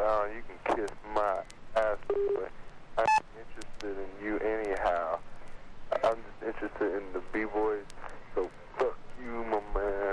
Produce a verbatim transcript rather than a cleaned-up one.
Allen, you can kiss my ass, boy. I'm interested in you anyhow. I'm just interested in the B-boys, so fuck you, my man.